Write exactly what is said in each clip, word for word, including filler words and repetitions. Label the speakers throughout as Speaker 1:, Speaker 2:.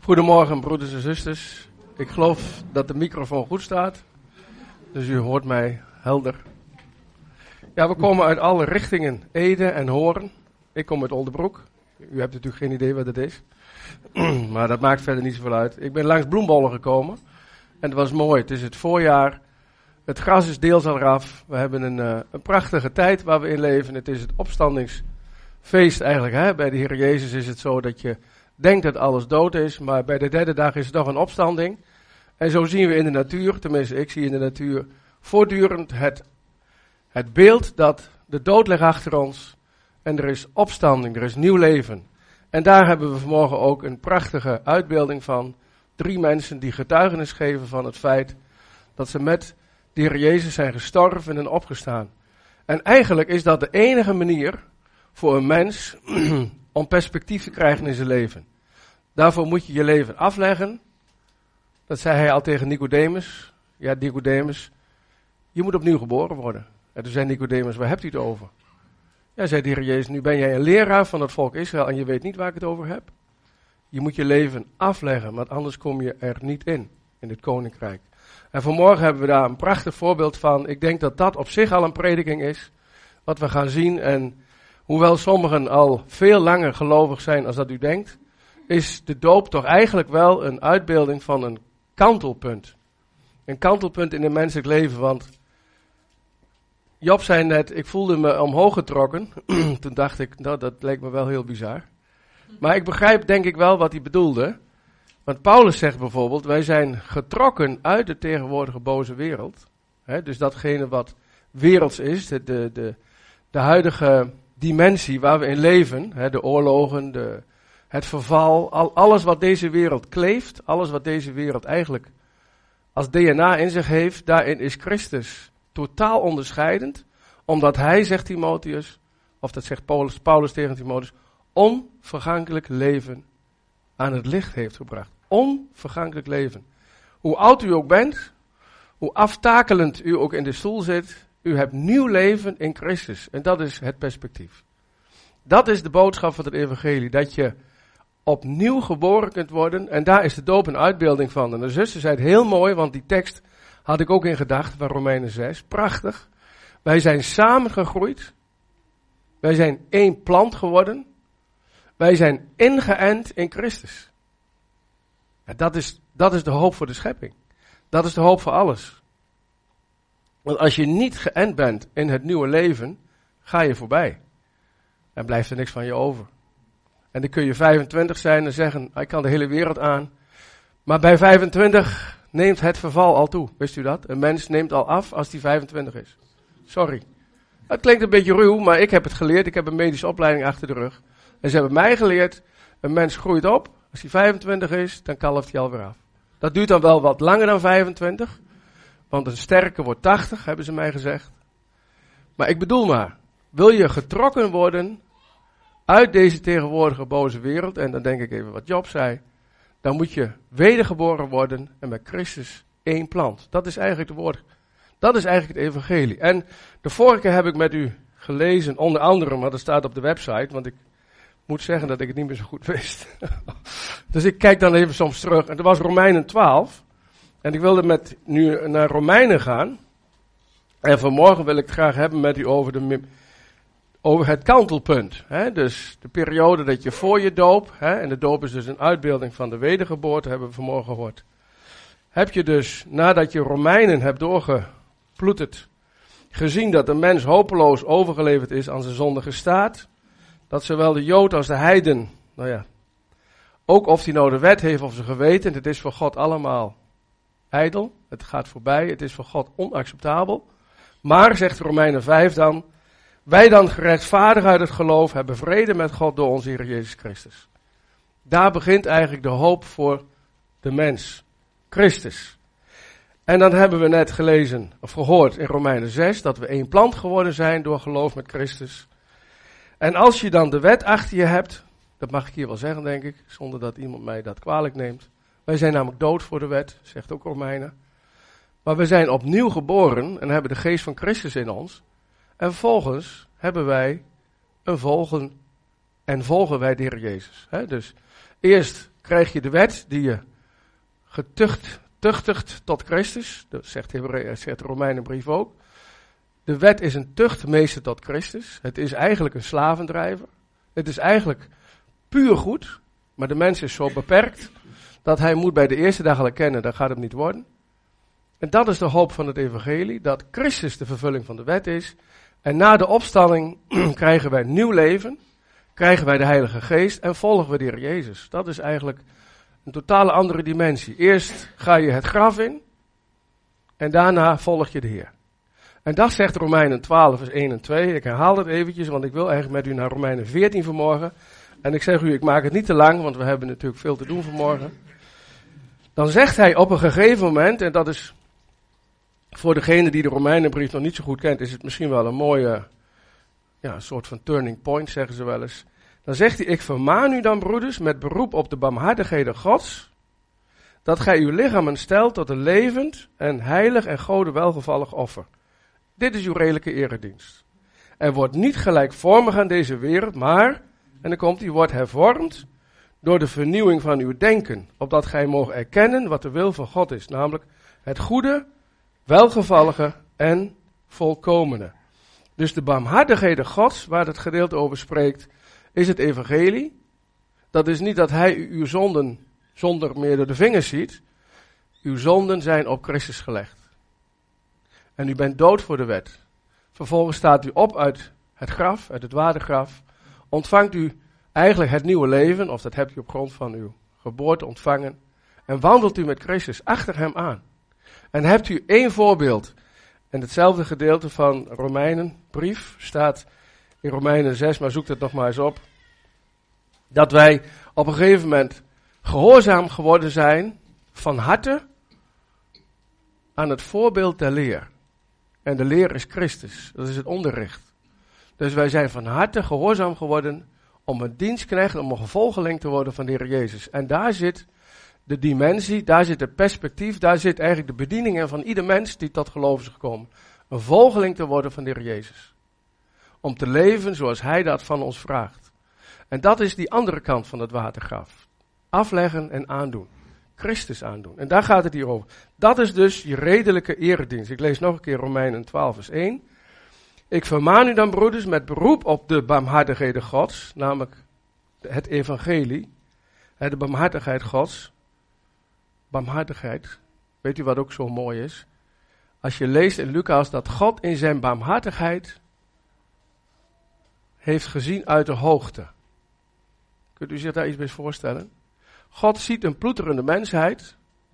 Speaker 1: Goedemorgen, broeders en zusters. Ik geloof dat de microfoon goed staat, dus u hoort mij helder. Ja, we komen uit alle richtingen, Ede en Hoorn. Ik kom uit Oldebroek. U hebt natuurlijk geen idee wat het is, maar dat maakt verder niet zoveel uit. Ik ben langs Bloembollen gekomen en het was mooi. Het is het voorjaar, het gras is deels al eraf. We hebben een, uh, een prachtige tijd waar we in leven. Het is het opstandingsfeest eigenlijk. Hè? Bij de Heer Jezus is het zo dat je denkt dat alles dood is, maar bij de derde dag is het toch een opstanding. En zo zien we in de natuur, tenminste ik zie in de natuur, voortdurend het, het beeld dat de dood ligt achter ons. En er is opstanding, er is nieuw leven. En daar hebben we vanmorgen ook een prachtige uitbeelding van. Drie mensen die getuigenis geven van het feit dat ze met de Heer Jezus zijn gestorven en opgestaan. En eigenlijk is dat de enige manier voor een mens om perspectief te krijgen in zijn leven. Daarvoor moet je je leven afleggen. Dat zei hij al tegen Nicodemus. Ja, Nicodemus, je moet opnieuw geboren worden. En toen zei Nicodemus, waar hebt u het over? Ja, zei de Heer Jezus, nu ben jij een leraar van het volk Israël en je weet niet waar ik het over heb. Je moet je leven afleggen, want anders kom je er niet in, in het koninkrijk. En vanmorgen hebben we daar een prachtig voorbeeld van. Ik denk dat dat op zich al een prediking is, wat we gaan zien. En hoewel sommigen al veel langer gelovig zijn als dat u denkt, is de doop toch eigenlijk wel een uitbeelding van een kantelpunt. Een kantelpunt in het menselijk leven, want Job zei net, ik voelde me omhoog getrokken. Toen dacht ik, nou, dat leek me wel heel bizar. Maar ik begrijp denk ik wel wat hij bedoelde. Want Paulus zegt bijvoorbeeld, wij zijn getrokken uit de tegenwoordige boze wereld. He, dus datgene wat werelds is, de, de, de, de huidige dimensie waar we in leven. He, de oorlogen, de, het verval, al, alles wat deze wereld kleeft. Alles wat deze wereld eigenlijk als D N A in zich heeft, daarin is Christus totaal onderscheidend, omdat hij, zegt Timotheus, of dat zegt Paulus, Paulus tegen Timotheus, onvergankelijk leven aan het licht heeft gebracht. Onvergankelijk leven. Hoe oud u ook bent, hoe aftakelend u ook in de stoel zit, u hebt nieuw leven in Christus. En dat is het perspectief. Dat is de boodschap van het evangelie, dat je opnieuw geboren kunt worden. En daar is de doop een uitbeelding van. En de zuster zei het heel mooi, want die tekst had ik ook in gedachten van Romeinen zes. Prachtig. Wij zijn samengegroeid. Wij zijn één plant geworden. Wij zijn ingeënt in Christus. En dat is, dat is de hoop voor de schepping. Dat is de hoop voor alles. Want als je niet geënt bent in het nieuwe leven, ga je voorbij. En blijft er niks van je over. En dan kun je vijfentwintig zijn en zeggen, ik kan de hele wereld aan. Maar bij vijfentwintig neemt het verval al toe. Wist u dat? Een mens neemt al af als hij vijfentwintig is. Sorry. Het klinkt een beetje ruw, maar ik heb het geleerd. Ik heb een medische opleiding achter de rug. En ze hebben mij geleerd, een mens groeit op. Als hij vijfentwintig is, dan kalft hij alweer af. Dat duurt dan wel wat langer dan vijfentwintig. Want een sterke wordt tachtig, hebben ze mij gezegd. Maar ik bedoel maar, wil je getrokken worden uit deze tegenwoordige boze wereld, en dan denk ik even wat Job zei, dan moet je wedergeboren worden en met Christus één plant. Dat is eigenlijk de woord. Dat is eigenlijk het evangelie. En de vorige keer heb ik met u gelezen, onder andere, maar dat staat op de website, want ik moet zeggen dat ik het niet meer zo goed wist. Dus ik kijk dan even soms terug. En dat was Romeinen twaalf. En ik wilde met nu naar Romeinen gaan. En vanmorgen wil ik het graag hebben met u over, de, over het kantelpunt. Hè? Dus de periode dat je voor je doop, hè? En de doop is dus een uitbeelding van de wedergeboorte, hebben we vanmorgen gehoord. Heb je dus, nadat je Romeinen hebt doorgeploeterd, gezien dat de mens hopeloos overgeleverd is aan zijn zondige staat, dat zowel de Jood als de heiden, nou ja, ook of hij nou de wet heeft of zijn geweten, het is voor God allemaal ijdel, het gaat voorbij, het is voor God onacceptabel. Maar, zegt Romeinen vijf dan, wij dan gerechtvaardigd uit het geloof hebben vrede met God door onze Heer Jezus Christus. Daar begint eigenlijk de hoop voor de mens, Christus. En dan hebben we net gelezen, of gehoord in Romeinen zes, dat we één plant geworden zijn door geloof met Christus. En als je dan de wet achter je hebt, dat mag ik hier wel zeggen denk ik, zonder dat iemand mij dat kwalijk neemt. Wij zijn namelijk dood voor de wet, zegt ook Romeinen. Maar we zijn opnieuw geboren en hebben de geest van Christus in ons. En vervolgens hebben wij een volgen en volgen wij de Heer Jezus. He, dus eerst krijg je de wet die je getucht, tuchtigt tot Christus. Dat zegt, Hebreeën, zegt de Romeinenbrief ook. De wet is een tuchtmeester tot Christus. Het is eigenlijk een slavendrijver. Het is eigenlijk puur goed. Maar de mens is zo beperkt dat hij moet bij de eerste dag al erkennen, dat gaat hem niet worden. En dat is de hoop van het evangelie, dat Christus de vervulling van de wet is. En na de opstanding krijgen wij nieuw leven, krijgen wij de Heilige Geest en volgen we de Heer Jezus. Dat is eigenlijk een totale andere dimensie. Eerst ga je het graf in en daarna volg je de Heer. En dat zegt Romeinen twaalf vers één en twee. Ik herhaal het eventjes, want ik wil eigenlijk met u naar Romeinen veertien vanmorgen. En ik zeg u, ik maak het niet te lang, want we hebben natuurlijk veel te doen vanmorgen. Dan zegt hij op een gegeven moment, en dat is voor degene die de Romeinenbrief nog niet zo goed kent, is het misschien wel een mooie, ja, een soort van turning point, zeggen ze wel eens. Dan zegt hij, ik vermaan u dan, broeders, met beroep op de barmhartigheden Gods, dat gij uw lichamen stelt tot een levend en heilig en Gode welgevallig offer. Dit is uw redelijke eredienst. En wordt niet gelijkvormig aan deze wereld, maar, en dan komt hij, wordt hervormd door de vernieuwing van uw denken, opdat gij mogen erkennen wat de wil van God is, namelijk het goede, welgevallige en volkomene. Dus de barmhartigheden Gods, waar het gedeelte over spreekt, is het evangelie. Dat is niet dat hij uw zonden zonder meer door de vingers ziet. Uw zonden zijn op Christus gelegd. En u bent dood voor de wet. Vervolgens staat u op uit het graf, uit het watergraf. Ontvangt u eigenlijk het nieuwe leven, of dat hebt u op grond van uw geboorte ontvangen. En wandelt u met Christus achter hem aan. En hebt u één voorbeeld. En hetzelfde gedeelte van Romeinenbrief staat in Romeinen zes, maar zoek het nog maar eens op. Dat wij op een gegeven moment gehoorzaam geworden zijn van harte aan het voorbeeld der leer. En de leer is Christus, dat is het onderricht. Dus wij zijn van harte gehoorzaam geworden om een dienstknecht, om een gevolgeling te worden van de Heer Jezus. En daar zit de dimensie, daar zit het perspectief, daar zit eigenlijk de bedieningen van ieder mens die tot geloof is gekomen. Een volgeling te worden van de Heer Jezus. Om te leven zoals Hij dat van ons vraagt. En dat is die andere kant van het watergraf. Afleggen en aandoen. Christus aandoen. En daar gaat het hier over. Dat is dus je redelijke eredienst. Ik lees nog een keer Romeinen twaalf vers één. Ik vermaan u dan, broeders, met beroep op de barmhartigheden Gods, namelijk het evangelie, de barmhartigheid Gods. Barmhartigheid, weet u wat ook zo mooi is? Als je leest in Lucas dat God in zijn barmhartigheid heeft gezien uit de hoogte. Kunt u zich daar iets bij voorstellen? God ziet een ploeterende mensheid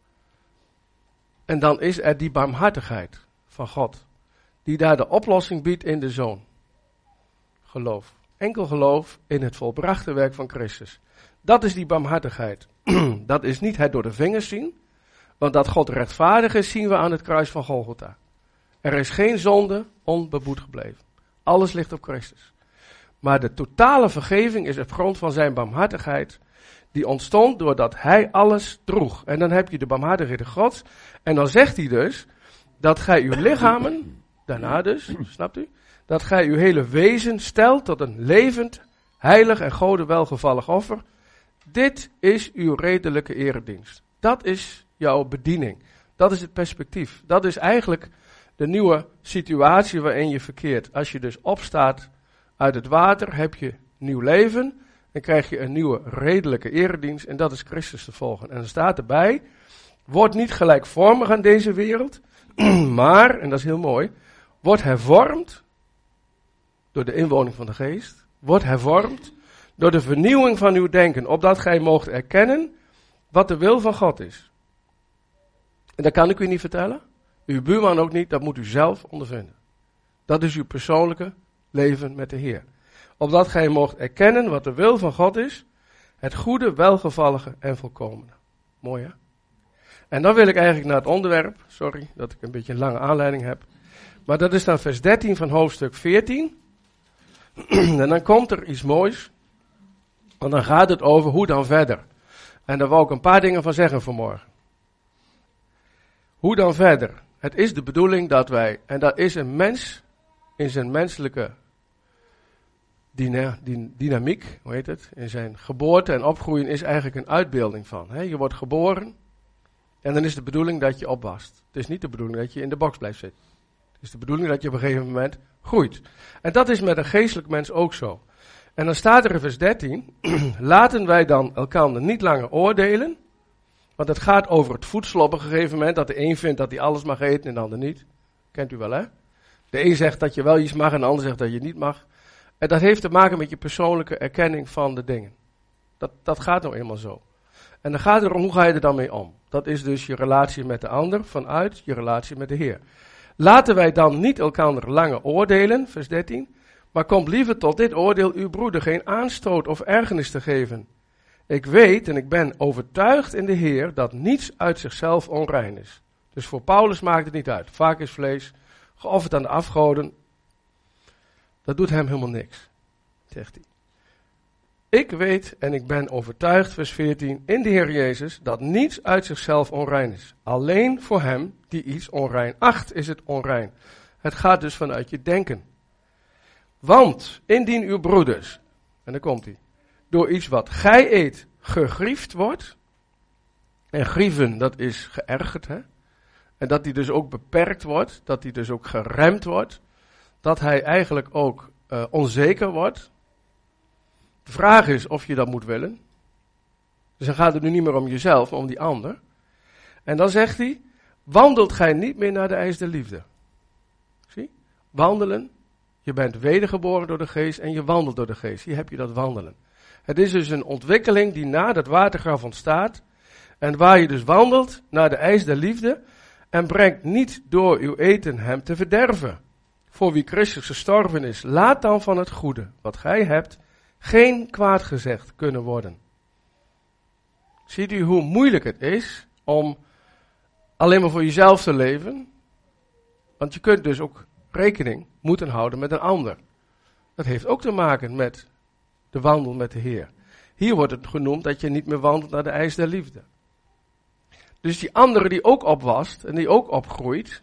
Speaker 1: en dan is er die barmhartigheid van God, die daar de oplossing biedt in de Zoon. Geloof. Enkel geloof in het volbrachte werk van Christus. Dat is die barmhartigheid. Dat is niet het door de vingers zien, want dat God rechtvaardig is, zien we aan het kruis van Golgotha. Er is geen zonde onbeboet gebleven. Alles ligt op Christus. Maar de totale vergeving is op grond van zijn barmhartigheid, die ontstond doordat hij alles droeg. En dan heb je de barmhartigheid Gods. En dan zegt hij dus, dat gij uw lichamen, daarna dus, snapt u? Dat gij uw hele wezen stelt tot een levend, heilig en Gode welgevallig offer. Dit is uw redelijke eredienst. Dat is jouw bediening. Dat is het perspectief. Dat is eigenlijk de nieuwe situatie waarin je verkeert. Als je dus opstaat uit het water, heb je nieuw leven. Dan krijg je een nieuwe redelijke eredienst. En dat is Christus te volgen. En er staat erbij, word niet gelijkvormig aan deze wereld. Maar, en dat is heel mooi, wordt hervormd door de inwoning van de geest. Wordt hervormd door de vernieuwing van uw denken. Opdat gij moogt erkennen wat de wil van God is. En dat kan ik u niet vertellen. Uw buurman ook niet, dat moet u zelf ondervinden. Dat is uw persoonlijke leven met de Heer. Opdat gij moogt erkennen wat de wil van God is. Het goede, welgevallige en volkomene. Mooi hè? En dan wil ik eigenlijk naar het onderwerp. Sorry dat ik een beetje een lange aanleiding heb. Maar dat is dan vers dertien van hoofdstuk veertien. En dan komt er iets moois. Want dan gaat het over hoe dan verder. En daar wou ik een paar dingen van zeggen vanmorgen. Hoe dan verder? Het is de bedoeling dat wij, en dat is een mens in zijn menselijke dyna, dy, dynamiek, hoe heet het, in zijn geboorte en opgroeien is eigenlijk een uitbeelding van. Hè? Je wordt geboren en dan is de bedoeling dat je opwast. Het is niet de bedoeling dat je in de box blijft zitten. Het is de bedoeling dat je op een gegeven moment groeit. En dat is met een geestelijk mens ook zo. En dan staat er in vers dertien, laten wij dan elkaar niet langer oordelen, want het gaat over het voedsel op een gegeven moment, dat de een vindt dat hij alles mag eten en de ander niet. Kent u wel, hè? De een zegt dat je wel iets mag en de ander zegt dat je niet mag. En dat heeft te maken met je persoonlijke erkenning van de dingen. Dat, dat gaat nou eenmaal zo. En dan gaat het erom, hoe ga je er dan mee om? Dat is dus je relatie met de ander vanuit je relatie met de Heer. Laten wij dan niet elkaar langer oordelen, vers dertien, maar komt liever tot dit oordeel uw broeder geen aanstoot of ergernis te geven. Ik weet en ik ben overtuigd in de Heer dat niets uit zichzelf onrein is. Dus voor Paulus maakt het niet uit. Vaak is vlees geofferd aan de afgoden. Dat doet hem helemaal niks, zegt hij. Ik weet en ik ben overtuigd, vers veertien, in de Heer Jezus, dat niets uit zichzelf onrein is. Alleen voor hem die iets onrein acht, is het onrein. Het gaat dus vanuit je denken. Want indien uw broeders, en dan komt hij, door iets wat gij eet gegriefd wordt, en grieven, dat is geërgerd, hè? En dat die dus ook beperkt wordt, dat die dus ook geremd wordt, dat hij eigenlijk ook uh, onzeker wordt. De vraag is of je dat moet willen. Dus dan gaat het nu niet meer om jezelf, maar om die ander. En dan zegt hij, wandelt gij niet meer naar de eis der liefde. Zie? Wandelen. Je bent wedergeboren door de geest en je wandelt door de geest. Hier heb je dat wandelen. Het is dus een ontwikkeling die na dat watergraf ontstaat. En waar je dus wandelt naar de eis der liefde. En brengt niet door uw eten hem te verderven. Voor wie Christus gestorven is, laat dan van het goede, wat gij hebt, geen kwaad gezegd kunnen worden. Ziet u hoe moeilijk het is om alleen maar voor jezelf te leven? Want je kunt dus ook rekening moeten houden met een ander. Dat heeft ook te maken met de wandel met de Heer. Hier wordt het genoemd dat je niet meer wandelt naar de eis der liefde. Dus die andere die ook opwast en die ook opgroeit,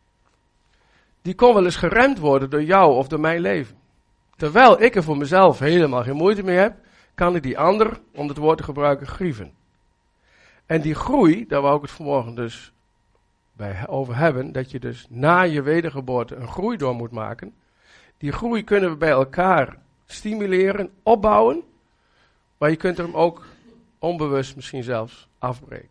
Speaker 1: die kon wel eens geremd worden door jou of door mijn leven. Terwijl ik er voor mezelf helemaal geen moeite mee heb, kan ik die ander, om het woord te gebruiken, grieven. En die groei, daar wou ik het vanmorgen dus bij over hebben, dat je dus na je wedergeboorte een groei door moet maken. Die groei kunnen we bij elkaar stimuleren, opbouwen, maar je kunt hem ook onbewust misschien zelfs afbreken.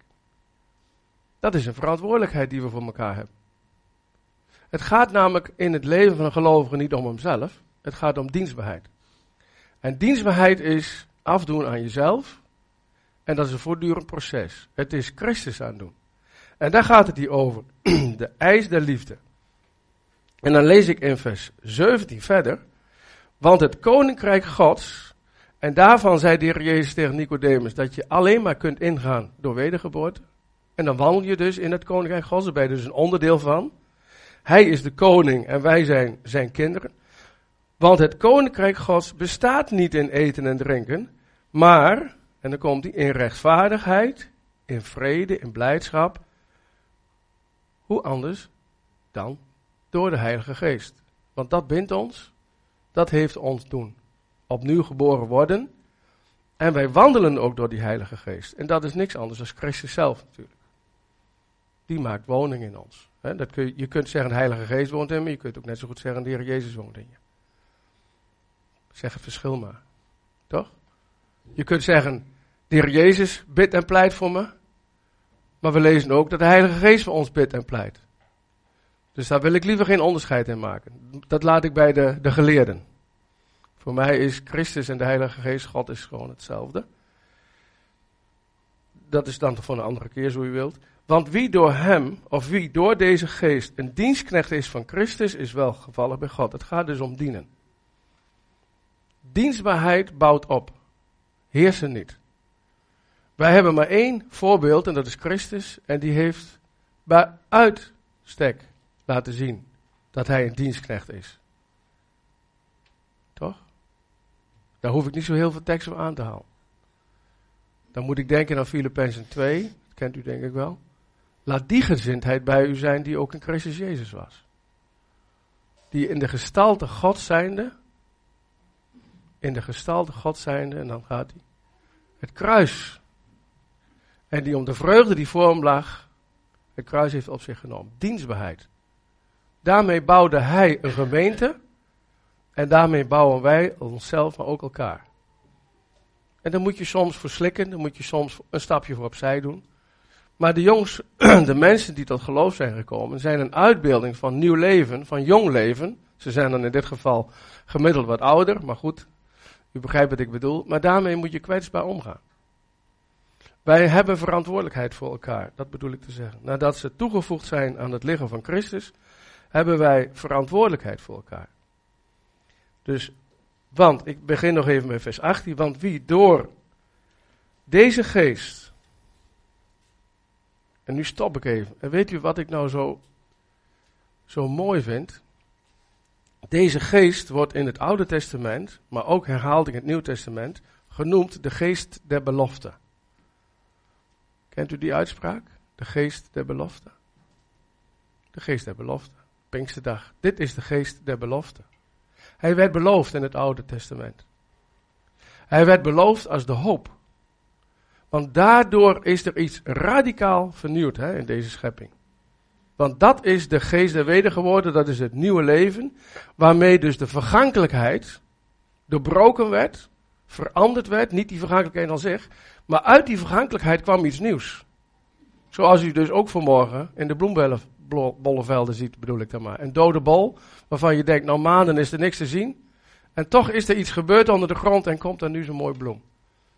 Speaker 1: Dat is een verantwoordelijkheid die we voor elkaar hebben. Het gaat namelijk in het leven van een gelovige niet om hemzelf. Het gaat om dienstbaarheid. En dienstbaarheid is afdoen aan jezelf. En dat is een voortdurend proces. Het is Christus aandoen. En daar gaat het hier over. De eis der liefde. En dan lees ik in vers zeventien verder. Want het koninkrijk Gods. En daarvan zei de Heer Jezus tegen Nicodemus. Dat je alleen maar kunt ingaan door wedergeboorte. En dan wandel je dus in het koninkrijk Gods. Daar ben je dus een onderdeel van. Hij is de koning en wij zijn zijn kinderen. Want het koninkrijk Gods bestaat niet in eten en drinken, maar, en dan komt hij, in rechtvaardigheid, in vrede, in blijdschap. Hoe anders dan door de Heilige Geest. Want dat bindt ons, dat heeft ons doen opnieuw geboren worden. En wij wandelen ook door die Heilige Geest. En dat is niks anders dan Christus zelf natuurlijk. Die maakt woning in ons. He, dat kun je, je kunt zeggen de Heilige Geest woont in me, je kunt ook net zo goed zeggen de Heer Jezus woont in je. Zeg het verschil maar. Toch? Je kunt zeggen, de Heer Jezus bidt en pleit voor me. Maar we lezen ook dat de Heilige Geest voor ons bidt en pleit. Dus daar wil ik liever geen onderscheid in maken. Dat laat ik bij de, de geleerden. Voor mij is Christus en de Heilige Geest, God is gewoon hetzelfde. Dat is dan voor een andere keer, zo u wilt. Want wie door hem, of wie door deze geest een dienstknecht is van Christus, is wel gevallen bij God. Het gaat dus om dienen. Dienstbaarheid bouwt op. Heersen niet. Wij hebben maar één voorbeeld en dat is Christus. En die heeft bij uitstek laten zien dat hij een dienstknecht is. Toch? Daar hoef ik niet zo heel veel tekst voor aan te halen. Dan moet ik denken aan Filippenzen twee. Dat kent u denk ik wel. Laat die gezindheid bij u zijn die ook in Christus Jezus was. Die in de gestalte God zijnde, in de gestalte God zijnde, en dan gaat hij, het kruis. En die om de vreugde die voor hem lag, het kruis heeft op zich genomen. Dienstbaarheid. Daarmee bouwde hij een gemeente. En daarmee bouwen wij onszelf, maar ook elkaar. En dan moet je soms verslikken, dan moet je soms een stapje voor opzij doen. Maar de jongens, de mensen die tot geloof zijn gekomen, zijn een uitbeelding van nieuw leven, van jong leven. Ze zijn dan in dit geval gemiddeld wat ouder, maar goed, u begrijpt wat ik bedoel. Maar daarmee moet je kwetsbaar omgaan. Wij hebben verantwoordelijkheid voor elkaar, dat bedoel ik te zeggen. Nadat ze toegevoegd zijn aan het lichaam van Christus, hebben wij verantwoordelijkheid voor elkaar. Dus, want, ik begin nog even met vers achttien, want wie door deze geest, en nu stop ik even, en weet u wat ik nou zo, zo mooi vind? Deze geest wordt in het Oude Testament, maar ook herhaald in het Nieuw Testament, genoemd de geest der belofte. Kent u die uitspraak? De geest der belofte. De geest der belofte. Pinksterdag. Dit is de geest der belofte. Hij werd beloofd in het Oude Testament. Hij werd beloofd als de hoop. Want daardoor is er iets radicaal vernieuwd hè, in deze schepping. Want dat is de geest der wedergeboorte, dat is het nieuwe leven, waarmee dus de vergankelijkheid doorbroken werd, veranderd werd, niet die vergankelijkheid aan zich, maar uit die vergankelijkheid kwam iets nieuws. Zoals u dus ook vanmorgen in de bloembollenvelden ziet, bedoel ik dan maar. Een dode bol, waarvan je denkt, nou maanden is er niks te zien. En toch is er iets gebeurd onder de grond en komt er nu zo'n mooi bloem.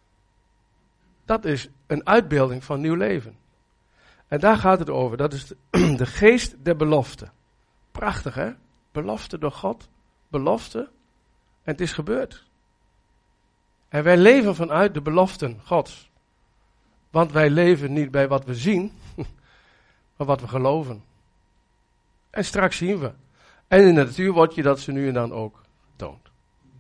Speaker 1: Dat is een uitbeelding van nieuw leven. En daar gaat het over. Dat is de, de geest der belofte. Prachtig hè? Belofte door God. Belofte. En het is gebeurd. En wij leven vanuit de beloften Gods. Want wij leven niet bij wat we zien, maar wat we geloven. En straks zien we. En in de natuur wordt je dat ze nu en dan ook toont.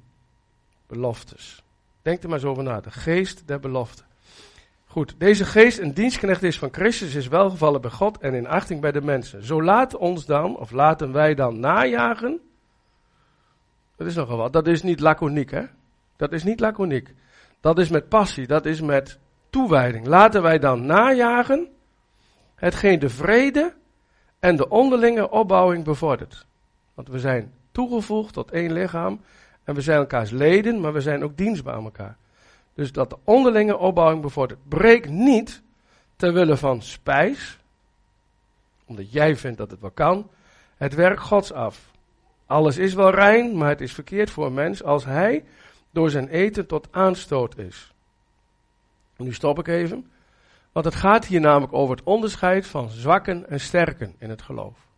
Speaker 1: Beloftes. Denk er maar zo over na. De geest der belofte. Goed, deze geest een dienstknecht is van Christus, is welgevallen bij God en in achting bij de mensen. Zo laat ons dan, of laten wij dan najagen. Dat is nogal wat. Dat is niet laconiek, hè? Dat is niet laconiek. Dat is met passie, dat is met toewijding. Laten wij dan najagen hetgeen de vrede en de onderlinge opbouwing bevordert. Want we zijn toegevoegd tot één lichaam en we zijn elkaars leden, maar we zijn ook dienstbaar aan elkaar. Dus dat de onderlinge opbouwing bevordert. Breek niet ter wille van spijs, omdat jij vindt dat het wel kan, het werk Gods af. Alles is wel rein, maar het is verkeerd voor een mens als hij door zijn eten tot aanstoot is. Nu stop ik even, want het gaat hier namelijk over het onderscheid van zwakken en sterken in het geloof.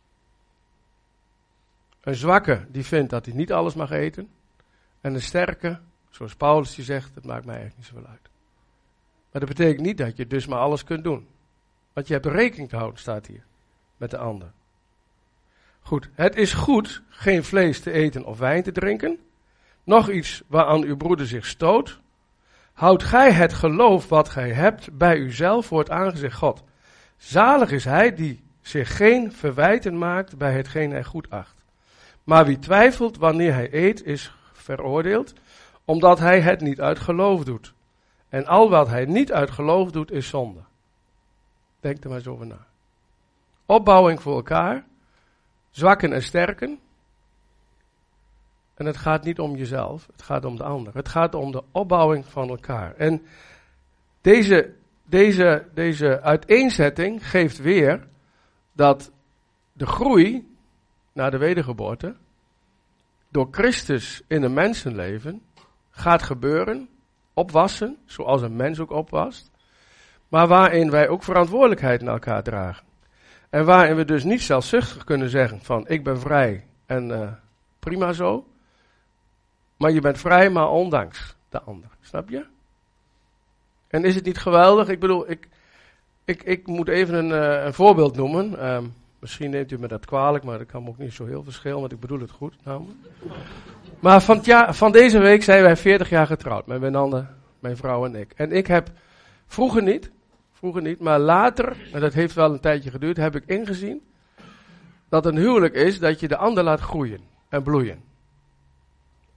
Speaker 1: Een zwakke die vindt dat hij niet alles mag eten, en een sterke, zoals Paulus die zegt, dat maakt mij eigenlijk niet zoveel uit. Maar dat betekent niet dat je dus maar alles kunt doen. Want je hebt rekening te houden, staat hier, met de ander. Goed, het is goed geen vlees te eten of wijn te drinken. Nog iets waaraan uw broeder zich stoot. Houd gij het geloof wat gij hebt bij uzelf voor het aangezicht God. Zalig is hij die zich geen verwijten maakt bij hetgeen hij goed acht. Maar wie twijfelt wanneer hij eet is veroordeeld, omdat hij het niet uit geloof doet. En al wat hij niet uit geloof doet is zonde. Denk er maar eens over na. Opbouwing voor elkaar. Zwakken en sterken. En het gaat niet om jezelf, het gaat om de ander. Het gaat om de opbouwing van elkaar. En deze, deze, deze uiteenzetting geeft weer dat de groei naar de wedergeboorte door Christus in een mensenleven gaat gebeuren, opwassen, zoals een mens ook opwast, maar waarin wij ook verantwoordelijkheid naar elkaar dragen. En waarin we dus niet zelfzuchtig kunnen zeggen van ik ben vrij en uh, prima zo. Maar je bent vrij, maar ondanks de ander. Snap je? En is het niet geweldig? Ik bedoel, ik, ik, ik moet even een, uh, een voorbeeld noemen. Uh, misschien neemt u me dat kwalijk, maar dat kan me ook niet zo heel verschillen, want ik bedoel het goed namelijk. Maar van, het jaar, van deze week zijn wij veertig jaar getrouwd, met mijn ander, mijn vrouw en ik. En ik heb vroeger niet, vroeger niet, maar later, en dat heeft wel een tijdje geduurd, heb ik ingezien dat een huwelijk is dat je de ander laat groeien en bloeien.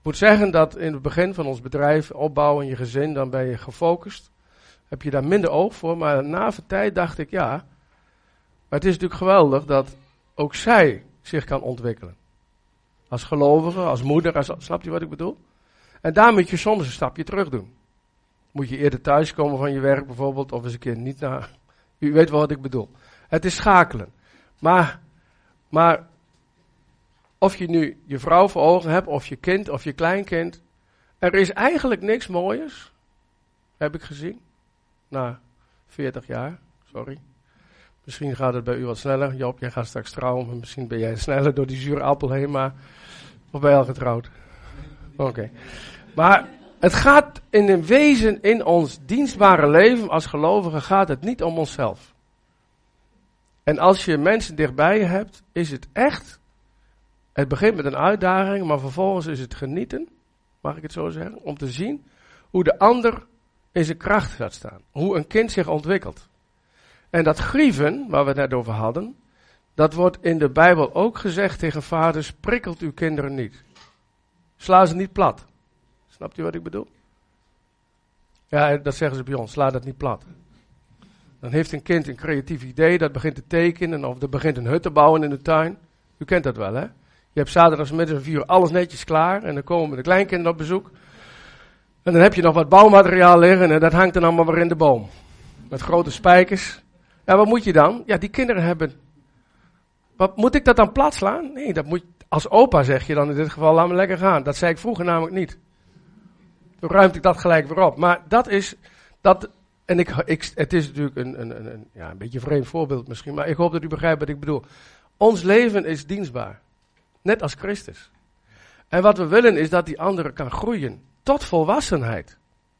Speaker 1: Ik moet zeggen dat in het begin van ons bedrijf, opbouwen in je gezin, dan ben je gefocust. Heb je daar minder oog voor, maar na een tijd dacht ik, ja, maar het is natuurlijk geweldig dat ook zij zich kan ontwikkelen. Als gelovige, als moeder, als, snap je wat ik bedoel? En daar moet je soms een stapje terug doen. Moet je eerder thuiskomen van je werk bijvoorbeeld, of eens een keer niet naar... U weet wel wat ik bedoel. Het is schakelen. Maar, maar of je nu je vrouw voor ogen hebt, of je kind, of je kleinkind. Er is eigenlijk niks mooiers, heb ik gezien, na veertig jaar, sorry. Misschien gaat het bij u wat sneller. Job, jij gaat straks trouwen, misschien ben jij sneller door die zure appel heen, maar... Of ben je al getrouwd? Oké. Okay. Maar het gaat in een wezen in ons dienstbare leven als gelovigen gaat het niet om onszelf. En als je mensen dichtbij je hebt, is het echt, het begint met een uitdaging, maar vervolgens is het genieten, mag ik het zo zeggen, om te zien hoe de ander in zijn kracht gaat staan. Hoe een kind zich ontwikkelt. En dat grieven, waar we het net over hadden, dat wordt in de Bijbel ook gezegd tegen vaders, prikkelt uw kinderen niet. Sla ze niet plat. Snapt u wat ik bedoel? Ja, dat zeggen ze bij ons, sla dat niet plat. Dan heeft een kind een creatief idee, dat begint te tekenen of dat begint een hut te bouwen in de tuin. U kent dat wel, hè? Je hebt zaterdagmiddag om vier uur alles netjes klaar en dan komen de kleinkinderen op bezoek. En dan heb je nog wat bouwmateriaal liggen en dat hangt dan allemaal weer in de boom. Met grote spijkers. Ja, wat moet je dan? Ja, die kinderen hebben... Wat, moet ik dat dan plat slaan? Nee, dat moet, als opa zeg je dan in dit geval, laat me lekker gaan. Dat zei ik vroeger namelijk niet. Toen ruimte ik dat gelijk weer op. Maar dat is... dat En ik, ik, het is natuurlijk een, een, een, ja, een beetje een vreemd voorbeeld misschien, maar ik hoop dat u begrijpt wat ik bedoel. Ons leven is dienstbaar. Net als Christus. En wat we willen is dat die andere kan groeien. Tot volwassenheid.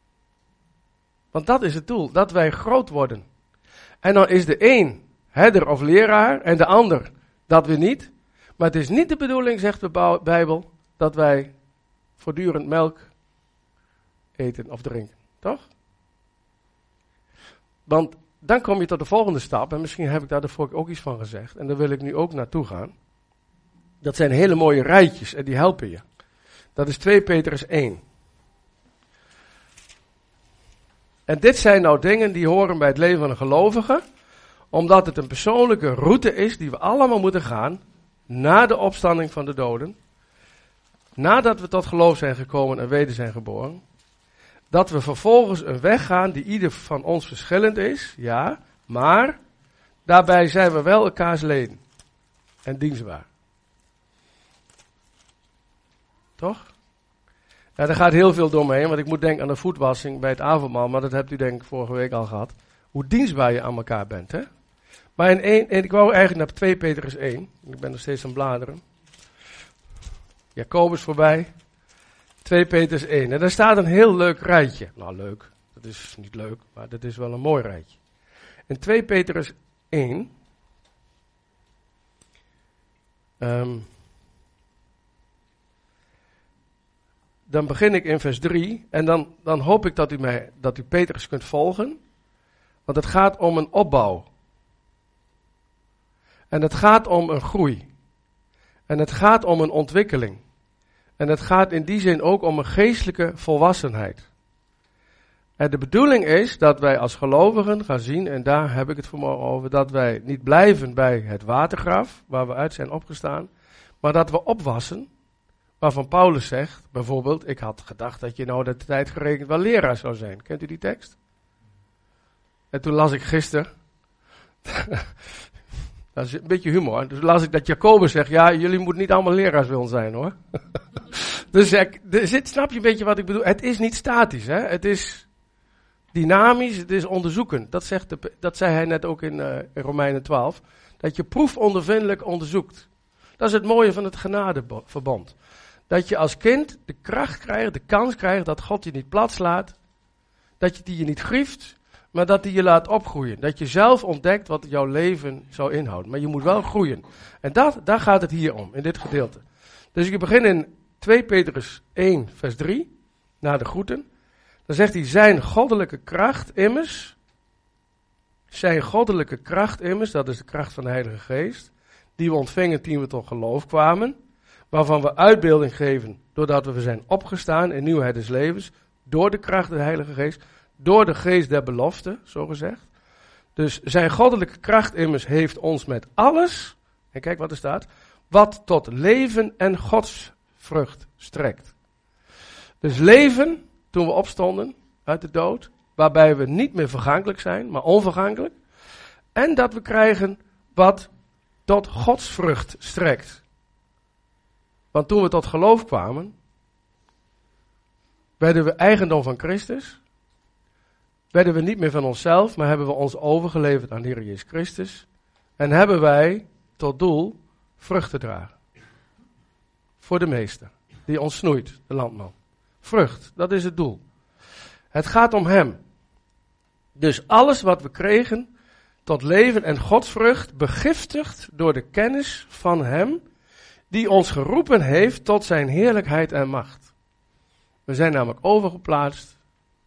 Speaker 1: Want dat is het doel. Dat wij groot worden. En dan is de een herder of leraar en de ander dat weer niet. Maar het is niet de bedoeling, zegt de Bijbel, dat wij voortdurend melk eten of drinken. Toch? Want dan kom je tot de volgende stap, en misschien heb ik daar daarvoor ook iets van gezegd, en daar wil ik nu ook naartoe gaan. Dat zijn hele mooie rijtjes en die helpen je. Dat is twee Petrus één. En dit zijn nou dingen die horen bij het leven van een gelovige, omdat het een persoonlijke route is die we allemaal moeten gaan, na de opstanding van de doden, nadat we tot geloof zijn gekomen en weder zijn geboren. Dat we vervolgens een weg gaan die ieder van ons verschillend is, ja, maar daarbij zijn we wel elkaars leden en dienstbaar. Toch? Ja, er gaat heel veel door me heen, want ik moet denken aan de voetwassing bij het avondmaal, maar dat hebt u denk ik vorige week al gehad. Hoe dienstbaar je aan elkaar bent, hè? Maar in één, en ik wou eigenlijk naar twee Petrus één, ik ben nog steeds aan het bladeren. Jacobus voorbij. twee Petrus één. En daar staat een heel leuk rijtje. Nou, leuk. Dat is niet leuk, maar dat is wel een mooi rijtje. In twee Petrus één. Um, dan begin ik in vers drie. En dan, dan hoop ik dat u, mij, dat u Petrus kunt volgen. Want het gaat om een opbouw. En het gaat om een groei. En het gaat om een ontwikkeling. En het gaat in die zin ook om een geestelijke volwassenheid. En de bedoeling is dat wij als gelovigen gaan zien, en daar heb ik het vanmorgen over, dat wij niet blijven bij het watergraf, waar we uit zijn opgestaan, maar dat we opwassen, waarvan Paulus zegt, bijvoorbeeld, ik had gedacht dat je nou de tijd gerekend wel leraar zou zijn. Kent u die tekst? En toen las ik gisteren, dat is een beetje humor, dus las ik dat Jacobus zegt, ja, jullie moeten niet allemaal leraars willen zijn hoor. Dus er zit, snap je een beetje wat ik bedoel? Het is niet statisch, hè? Het is dynamisch, het is onderzoekend. Dat, zegt de, dat zei hij net ook in, uh, in Romeinen twaalf. Dat je proefondervindelijk onderzoekt. Dat is het mooie van het genadeverbond. Dat je als kind de kracht krijgt, de kans krijgt dat God je niet plat slaat. Dat je die je niet grieft, maar dat die je laat opgroeien. Dat je zelf ontdekt wat jouw leven zou inhouden. Maar je moet wel groeien. En dat, daar gaat het hier om, in dit gedeelte. Dus ik begin in twee Petrus één, vers drie, na de groeten. Dan zegt hij, zijn goddelijke kracht immers, zijn goddelijke kracht immers, dat is de kracht van de Heilige Geest, die we ontvingen toen we tot geloof kwamen. waarvan we uitbeelding geven doordat we zijn opgestaan in nieuwheid des levens, door de kracht der Heilige Geest, door de geest der belofte, zo gezegd. Dus zijn goddelijke kracht immers heeft ons met alles, en kijk wat er staat, wat tot leven en godsvrucht strekt. Dus leven, toen we opstonden uit de dood, waarbij we niet meer vergankelijk zijn, maar onvergankelijk. En dat we krijgen wat tot godsvrucht strekt. Want toen we tot geloof kwamen, werden we eigendom van Christus. Werden we niet meer van onszelf, maar hebben we ons overgeleverd aan de Heer Jezus Christus. En hebben wij tot doel vrucht te dragen. Voor de meester, die ons snoeit, de landman. Vrucht, dat is het doel. Het gaat om hem. Dus alles wat we kregen tot leven en godsvrucht, begiftigd door de kennis van hem, die ons geroepen heeft tot zijn heerlijkheid en macht. We zijn namelijk overgeplaatst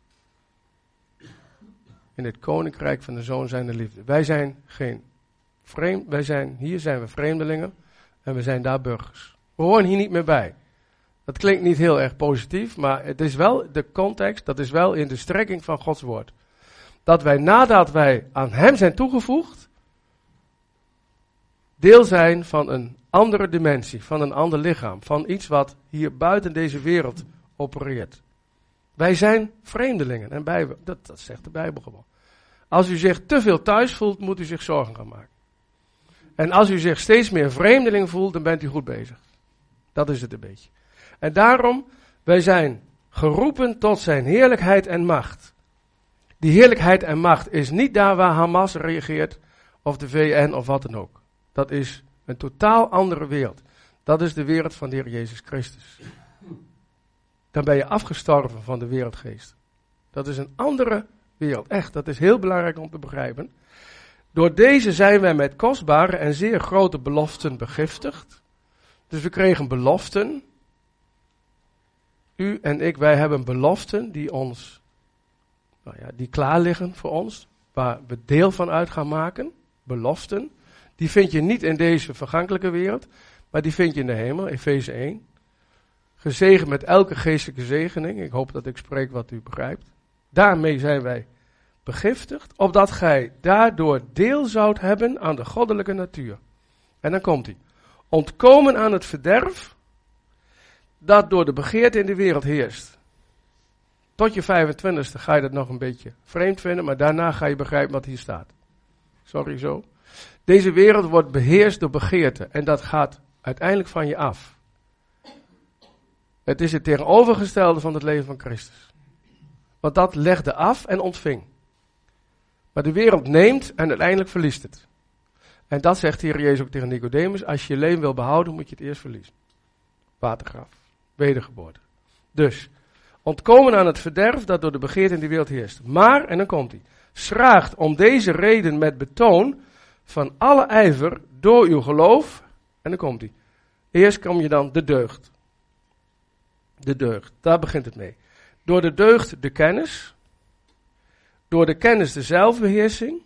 Speaker 1: in het koninkrijk van de Zoon zijner liefde. Wij zijn geen vreemd, wij zijn, hier zijn we vreemdelingen en we zijn daar burgers. We horen hier niet meer bij. Dat klinkt niet heel erg positief, maar het is wel de context, dat is wel in de strekking van Gods woord. Dat wij nadat wij aan hem zijn toegevoegd, deel zijn van een andere dimensie, van een ander lichaam, van iets wat hier buiten deze wereld opereert. Wij zijn vreemdelingen en bij, dat, dat zegt de Bijbel gewoon. Als u zich te veel thuis voelt, moet u zich zorgen gaan maken. En als u zich steeds meer vreemdeling voelt, dan bent u goed bezig. Dat is het een beetje. En daarom, wij zijn geroepen tot zijn heerlijkheid en macht. Die heerlijkheid en macht is niet daar waar Hamas reageert, of de V N of wat dan ook. Dat is een totaal andere wereld. Dat is de wereld van de Heer Jezus Christus. Dan ben je afgestorven van de wereldgeest. Dat is een andere wereld. Echt, dat is heel belangrijk om te begrijpen. Door deze zijn wij met kostbare en zeer grote beloften begiftigd. Dus we kregen beloften. U en ik, wij hebben beloften die ons, nou ja, die klaar liggen voor ons. Waar we deel van uit gaan maken. Beloften. Die vind je niet in deze vergankelijke wereld. Maar die vind je in de hemel, Efeze één. Gezegend met elke geestelijke zegening. Ik hoop dat ik spreek wat u begrijpt. Daarmee zijn wij begiftigd. Opdat gij daardoor deel zoudt hebben aan de goddelijke natuur. En dan komt hij. Ontkomen aan het verderf. Dat door de begeerte in de wereld heerst. Tot je vijfentwintigste ga je dat nog een beetje vreemd vinden. Maar daarna ga je begrijpen wat hier staat. Sorry zo. Deze wereld wordt beheerst door begeerte. En dat gaat uiteindelijk van je af. Het is het tegenovergestelde van het leven van Christus. Want dat legde af en ontving. Maar de wereld neemt en uiteindelijk verliest het. En dat zegt de Heer Jezus ook tegen Nicodemus. Als je je leven wil behouden, moet je het eerst verliezen. Watergraf. Wedergeboorte. Dus, ontkomen aan het verderf dat door de begeerte in de wereld heerst. Maar, en dan komt hij. Schraagt om deze reden met betoon van alle ijver door uw geloof. En dan komt hij. Eerst kom je dan de deugd. De deugd, daar begint het mee. Door de deugd de kennis. Door de kennis de zelfbeheersing.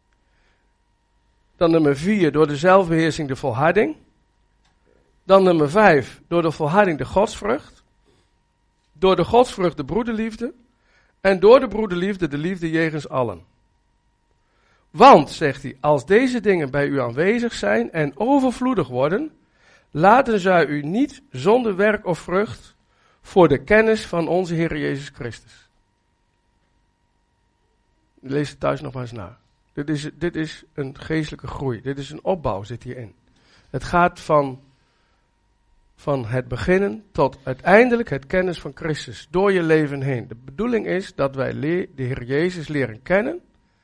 Speaker 1: Dan nummer vier, door de zelfbeheersing de volharding. Dan nummer vijf, door de volharding de godsvrucht. Door de godsvrucht de broederliefde. En door de broederliefde de liefde jegens allen. Want, zegt hij, als deze dingen bij u aanwezig zijn en overvloedig worden, laten zij u niet zonder werk of vrucht voor de kennis van onze Heer Jezus Christus. Lees het thuis nog maar eens na. Dit is, dit is een geestelijke groei. Dit is een opbouw, zit hierin. Het gaat van, van het beginnen tot uiteindelijk het kennis van Christus door je leven heen. De bedoeling is dat wij leer, de Heer Jezus leren kennen.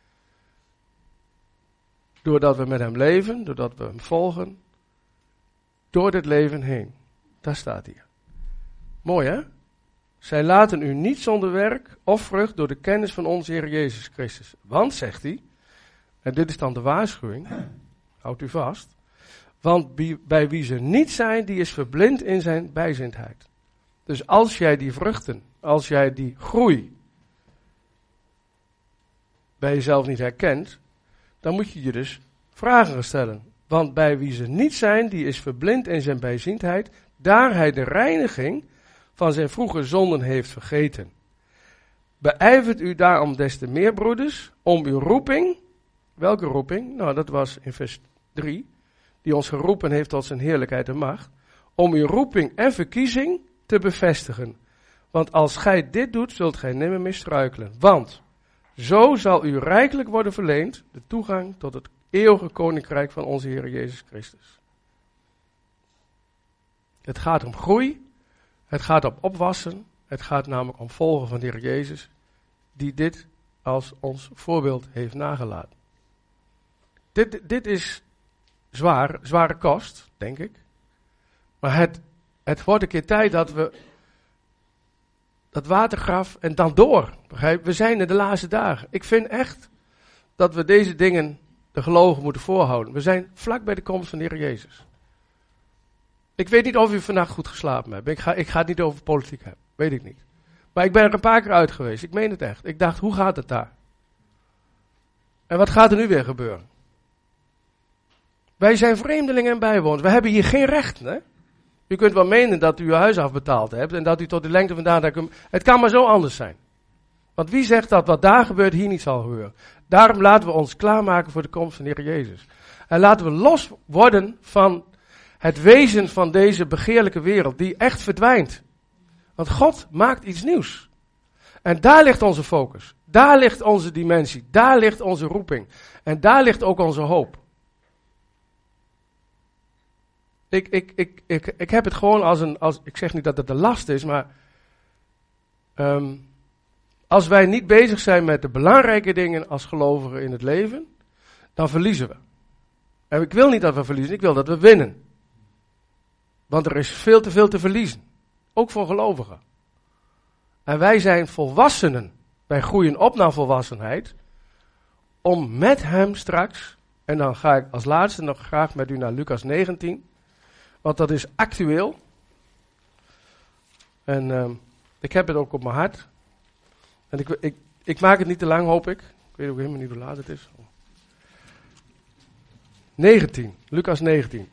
Speaker 1: Doordat we met hem leven, doordat we hem volgen. Door dit leven heen. Daar staat hier. Mooi hè? Zij laten u niet zonder werk of vrucht door de kennis van onze Heer Jezus Christus. Want, zegt hij, en dit is dan de waarschuwing, houdt u vast. Want bij wie ze niet zijn, die is verblind in zijn bijzindheid. Dus als jij die vruchten, als jij die groei bij jezelf niet herkent, dan moet je je dus vragen stellen. Want bij wie ze niet zijn, die is verblind in zijn bijziendheid, daar hij de reiniging van zijn vroege zonden heeft vergeten. Beijvert u daarom des te meer, broeders, om uw roeping, welke roeping? Nou, dat was in vers drie, die ons geroepen heeft tot zijn heerlijkheid en macht, om uw roeping en verkiezing te bevestigen. Want als gij dit doet, zult gij nimmer meer struikelen. Want zo zal u rijkelijk worden verleend de toegang tot het eeuwige koninkrijk van onze Heer Jezus Christus. Het gaat om groei, het gaat om opwassen, het gaat namelijk om volgen van de Heer Jezus, die dit als ons voorbeeld heeft nagelaten. Dit, dit is zwaar, zware kost, denk ik. Maar het, het wordt een keer tijd dat we dat watergraf en dan door. Begrijp? We zijn in de laatste dagen. Ik vind echt dat we deze dingen de gelovigen moeten voorhouden. We zijn vlak bij de komst van de Heer Jezus. Ik weet niet of u vannacht goed geslapen hebt. Ik ga, ik ga het niet over politiek hebben. Weet ik niet. Maar ik ben er een paar keer uit geweest. Ik meen het echt. Ik dacht, hoe gaat het daar? En wat gaat er nu weer gebeuren? Wij zijn vreemdelingen en bijwoners. We hebben hier geen rechten, hè? U kunt wel menen dat u uw huis afbetaald hebt en dat u tot de lengte vandaan... Dat u, het kan maar zo anders zijn. Want wie zegt dat wat daar gebeurt hier niet zal gebeuren? Daarom laten we ons klaarmaken voor de komst van de Heer Jezus. En laten we los worden van het wezen van deze begeerlijke wereld die echt verdwijnt. Want God maakt iets nieuws. En daar ligt onze focus. Daar ligt onze dimensie. Daar ligt onze roeping. En daar ligt ook onze hoop. Ik, ik, ik, ik, ik heb het gewoon als een, als, ik zeg niet dat het een last is, maar um, als wij niet bezig zijn met de belangrijke dingen als gelovigen in het leven, dan verliezen we. En ik wil niet dat we verliezen, ik wil dat we winnen. Want er is veel te veel te verliezen. Ook voor gelovigen. En wij zijn volwassenen. Wij groeien op naar volwassenheid. Om met hem straks, en dan ga ik als laatste nog graag met u naar Lucas negentien. Want dat is actueel. En uh, ik heb het ook op mijn hart. En ik, ik, ik maak het niet te lang, hoop ik. Ik weet ook helemaal niet hoe laat het is. negentien, Lucas negentien.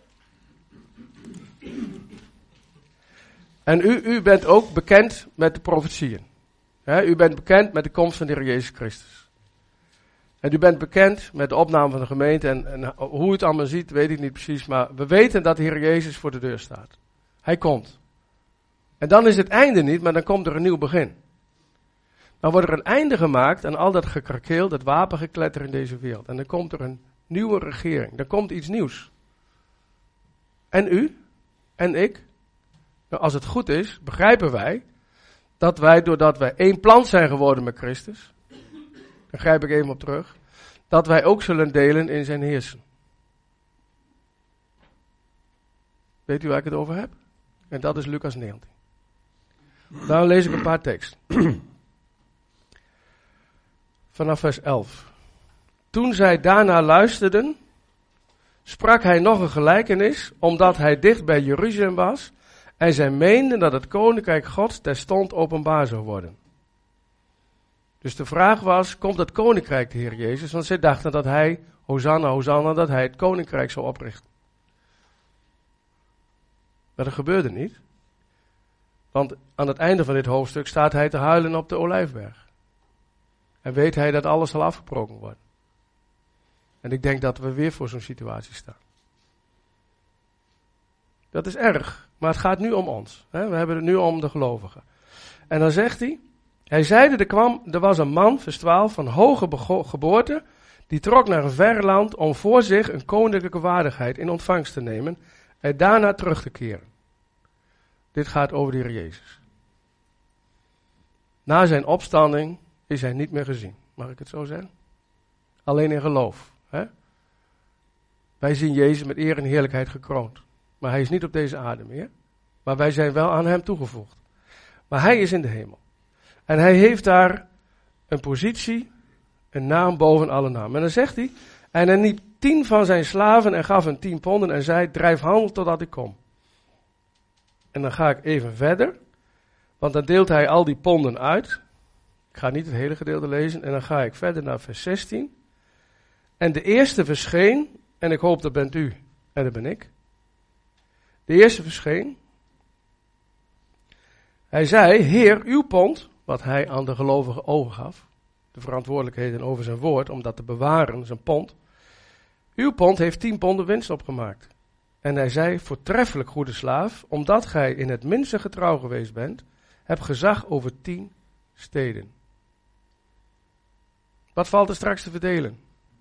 Speaker 1: En u, u bent ook bekend met de profetieën. He, u bent bekend met de komst van de Heer Jezus Christus. En u bent bekend met de opname van de gemeente. En, en hoe u het allemaal ziet, weet ik niet precies. Maar we weten dat de Heer Jezus voor de deur staat. Hij komt. En dan is het einde niet, maar dan komt er een nieuw begin. Dan wordt er een einde gemaakt aan al dat gekrakeel, dat wapengekletter in deze wereld. En dan komt er een nieuwe regering. Dan komt iets nieuws. En u en ik, nou, als het goed is, begrijpen wij dat wij, doordat wij één plant zijn geworden met Christus, daar grijp ik even op terug, dat wij ook zullen delen in zijn heersen. Weet u waar ik het over heb? En dat is Lucas negentien. Dan lees ik een paar teksten. Vanaf vers elf. Toen zij daarna luisterden, sprak hij nog een gelijkenis, omdat hij dicht bij Jeruzalem was, en zij meenden dat het koninkrijk Gods terstond openbaar zou worden. Dus de vraag was, komt het koninkrijk de Heer Jezus? Want zij dachten dat hij, Hosanna, Hosanna, dat hij het koninkrijk zou oprichten. Maar dat gebeurde niet. Want aan het einde van dit hoofdstuk staat hij te huilen op de Olijfberg. En weet hij dat alles zal afgebroken worden. En ik denk dat we weer voor zo'n situatie staan. Dat is erg, maar het gaat nu om ons. Hè? We hebben het nu om de gelovigen. En dan zegt hij, hij zeide, er, kwam, er was een man, vers twaalf, van hoge bego- geboorte, die trok naar een ver land om voor zich een koninklijke waardigheid in ontvangst te nemen en daarna terug te keren. Dit gaat over de Heer Jezus. Na zijn opstanding is hij niet meer gezien. Mag ik het zo zeggen? Alleen in geloof. Hè? Wij zien Jezus met eer en heerlijkheid gekroond. Maar hij is niet op deze aarde meer. Maar wij zijn wel aan hem toegevoegd. Maar hij is in de hemel. En hij heeft daar een positie, een naam boven alle namen. En dan zegt hij, en hij liep tien van zijn slaven en gaf hen tien ponden en zei, drijf handel totdat ik kom. En dan ga ik even verder, want dan deelt hij al die ponden uit. Ik ga niet het hele gedeelte lezen en dan ga ik verder naar vers zestien. En de eerste verscheen, en ik hoop dat bent u en dat ben ik. De eerste verscheen. Hij zei, Heer, uw pond, wat hij aan de gelovigen overgaf, de verantwoordelijkheden over zijn woord, om dat te bewaren, zijn pond. Uw pond heeft tien ponden winst opgemaakt. En hij zei, voortreffelijk goede slaaf, omdat gij in het minste getrouw geweest bent, heb gezag over tien steden. Wat valt er straks te verdelen?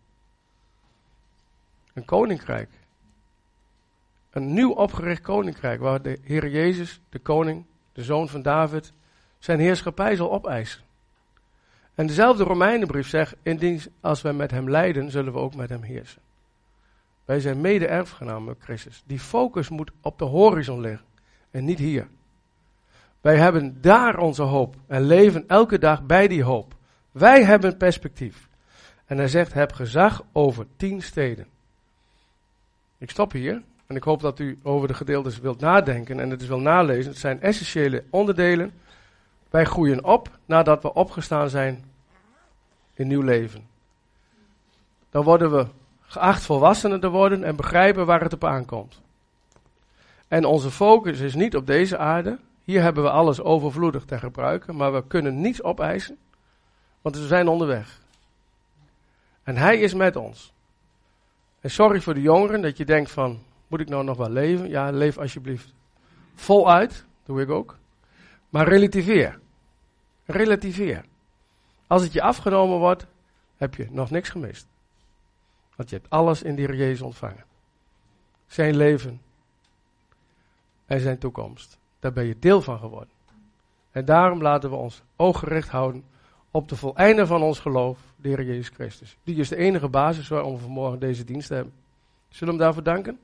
Speaker 1: Een koninkrijk. Een nieuw opgericht koninkrijk, waar de Heer Jezus, de koning, de zoon van David, zijn heerschappij zal opeisen. En dezelfde Romeinenbrief zegt, indien als wij met hem lijden, zullen we ook met hem heersen. Wij zijn mede-erfgenamen met Christus. Die focus moet op de horizon liggen en niet hier. Wij hebben daar onze hoop en leven elke dag bij die hoop. Wij hebben perspectief. En hij zegt, heb gezag over tien steden. Ik stop hier en ik hoop dat u over de gedeeltes wilt nadenken en het is wil nalezen. Het zijn essentiële onderdelen. Wij groeien op nadat we opgestaan zijn in nieuw leven. Dan worden we geacht volwassenen te worden en begrijpen waar het op aankomt. En onze focus is niet op deze aarde. Hier hebben we alles overvloedig te gebruiken, maar we kunnen niets opeisen, want we zijn onderweg. En hij is met ons. En sorry voor de jongeren dat je denkt van, moet ik nou nog wel leven? Ja, leef alsjeblieft. Voluit, doe ik ook. Maar relativeer. Relativeer. Als het je afgenomen wordt, heb je nog niks gemist. Want je hebt alles in de Heer Jezus ontvangen. Zijn leven en zijn toekomst. Daar ben je deel van geworden. En daarom laten we ons oog gericht houden op de voleinde van ons geloof, de Heer Jezus Christus. Die is de enige basis waarom we vanmorgen deze dienst hebben. Zullen we hem daarvoor danken?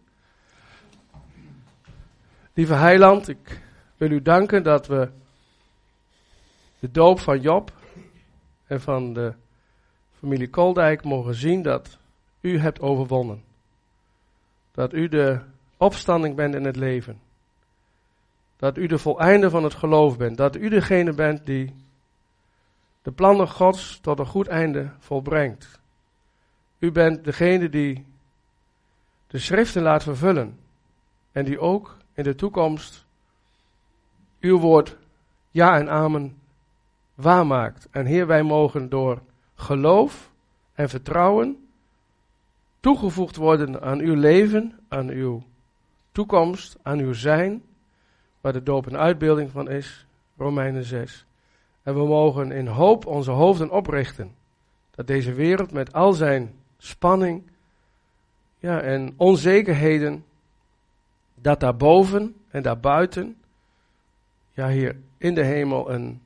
Speaker 1: Lieve Heiland, ik wil u danken dat we de doop van Job en van de familie Koldijk mogen zien dat u hebt overwonnen. Dat u de opstanding bent in het leven. Dat u de voleinde van het geloof bent. Dat u degene bent die de plannen Gods tot een goed einde volbrengt. U bent degene die de schriften laat vervullen. En die ook in de toekomst uw woord ja en amen waarmaakt. En Heer, wij mogen door geloof en vertrouwen toegevoegd worden aan uw leven, aan uw toekomst, aan uw zijn, waar de doop een uitbeelding van is, Romeinen zes. En we mogen in hoop onze hoofden oprichten, dat deze wereld met al zijn spanning ja, en onzekerheden, dat daarboven en daarbuiten, ja hier in de hemel een,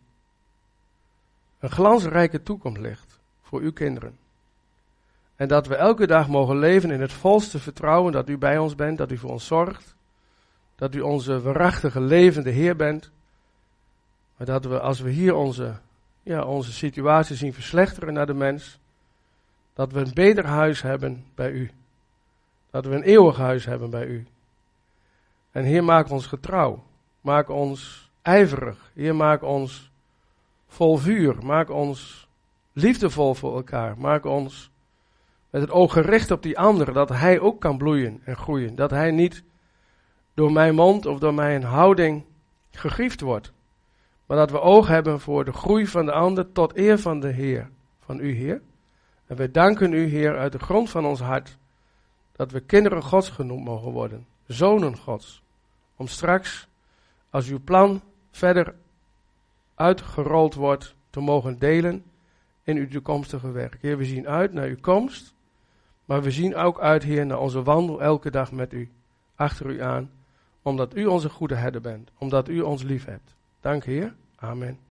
Speaker 1: een glansrijke toekomst ligt voor uw kinderen. En dat we elke dag mogen leven in het volste vertrouwen dat u bij ons bent, dat u voor ons zorgt. Dat u onze waarachtige levende Heer bent. Maar dat we als we hier onze, ja, onze situatie zien verslechteren naar de mens. Dat we een beter huis hebben bij u. Dat we een eeuwig huis hebben bij u. En Heer, maak ons getrouw. Maak ons ijverig. Heer, maak ons vol vuur. Maak ons liefdevol voor elkaar. Maak ons met het oog gericht op die andere, dat hij ook kan bloeien en groeien. Dat hij niet door mijn mond of door mijn houding gegriefd wordt. Maar dat we oog hebben voor de groei van de ander tot eer van de Heer, van u Heer. En wij danken u Heer uit de grond van ons hart, dat we kinderen Gods genoemd mogen worden. Zonen Gods. Om straks, als uw plan verder uitgerold wordt, te mogen delen in uw toekomstige werk. Heer, we zien uit naar uw komst. Maar we zien ook uit, Heer, naar onze wandel elke dag met u, achter u aan, omdat u onze goede herder bent, omdat u ons lief hebt. Dank, Heer. Amen.